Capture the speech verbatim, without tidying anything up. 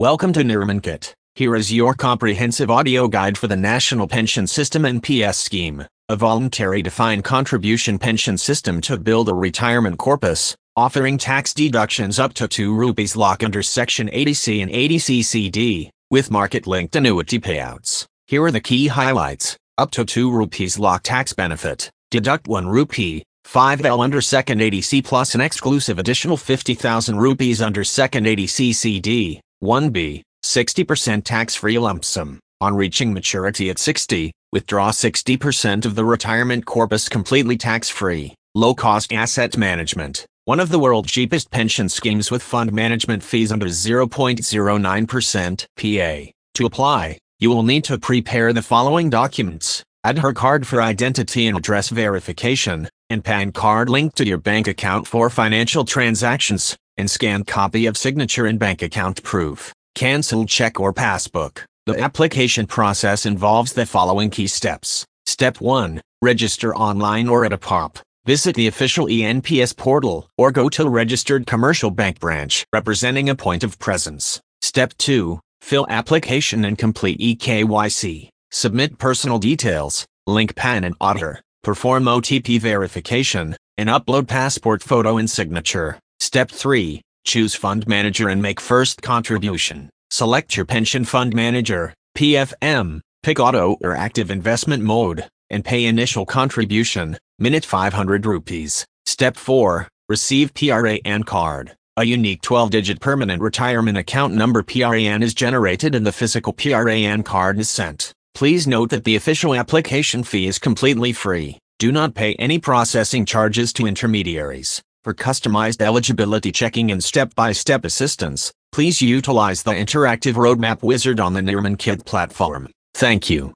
Welcome to NirmanKit. Here is your comprehensive audio guide for the National Pension System N P S scheme, a voluntary defined contribution pension system to build a retirement corpus, offering tax deductions up to two rupees lakh under Section eighty C and eighty C C D, with market-linked annuity payouts. Here are the key highlights. Up to two rupees lakh tax benefit. Deduct one rupee, five L under Section eighty C plus an exclusive additional fifty thousand rupees under Section eighty C C D. one B. sixty percent tax-free lump sum. On reaching maturity at sixty, withdraw sixty percent of the retirement corpus completely tax-free. Low-cost asset management. One of the world's cheapest pension schemes with fund management fees under zero point zero nine percent P A. To apply, you will need to prepare the following documents: Aadhaar card for identity and address verification, and PAN card linked to your bank account for financial transactions, and scanned copy of signature and bank account proof, cancelled check or passbook. The application process involves the following key steps. Step one. Register online or at a P O P. Visit the official E N P S portal or go to a registered commercial bank branch representing a point of presence. Step two. Fill application and complete E K Y C. Submit personal details, link PAN and Aadhaar, perform O T P verification, and upload passport photo and signature. Step three. Choose fund manager and make first contribution. Select your pension fund manager, P F M, pick auto or active investment mode, and pay initial contribution, minute five hundred rupees. Step four. Receive P R A N card. A unique twelve-digit permanent retirement account number P R A N is generated and the physical P R A N card is sent. Please note that the official application fee is completely free. Do not pay any processing charges to intermediaries. For customized eligibility checking and step-by-step assistance, please utilize the interactive roadmap wizard on the NirmanKit platform. Thank you.